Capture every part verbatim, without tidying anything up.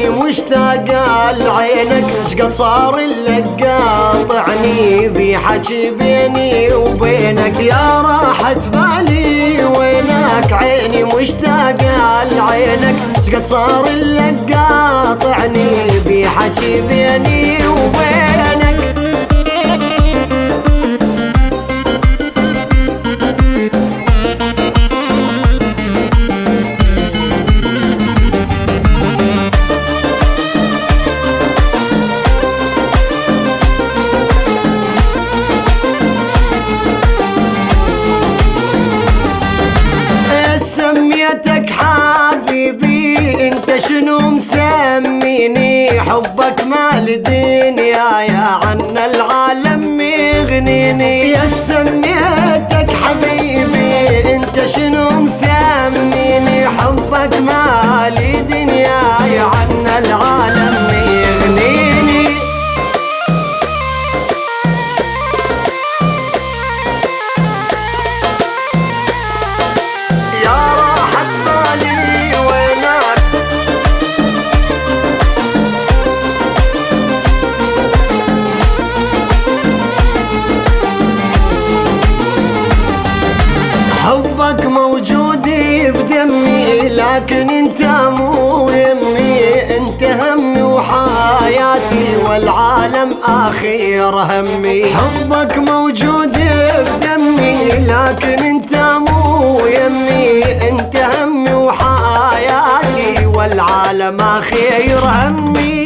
مشتاق لعينك، شقد صار لك قاطعني بحكي بيني وبينك. يا راحة بالي وينك عيني مشتاق لعينك، شقد صار لك قاطعني بحكي بيني وبينك. سميتك حبيبي انت شنو مسميني، حبك مال دنيا يا عنا العالم مغنيني. يا سميتك حبيبي انت شنو مسميني، حبك مال دنيا يا عنا العالم مغنيني. حبك موجود بدمي لكن انت مو يمي، انت همي وحياتي والعالم اخير همي. حبك موجود بدمي لكن انت مو يمي، انت همي وحياتي والعالم اخير همي.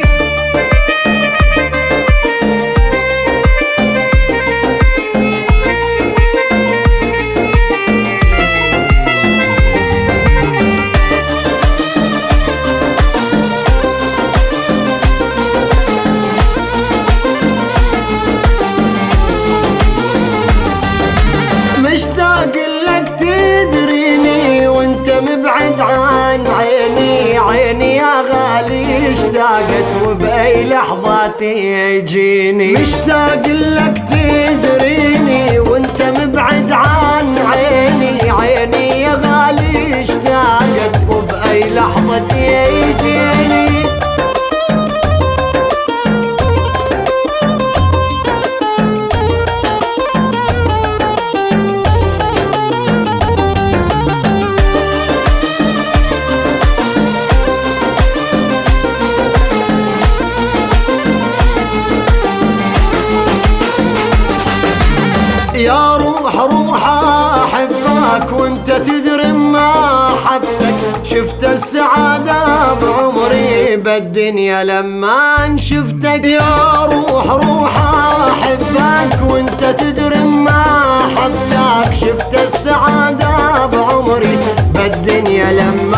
مشتاق لك تدريني وانت مبعد عن عيني، عيني يا غالي اشتاقت وبأي لحظة تجيني. مشتاق لك تدريني وانت مبعد عن عيني، عيني يا غالي اشتاقت وبأي لحظة تجيني. يا روح روح احبك وانت تدري ما حبتك، شفت السعادة بعمري بالدنيا لما شفتك. يا روح روح احبك وانت تدري ما حبتك، شفت السعادة بعمري بالدنيا لما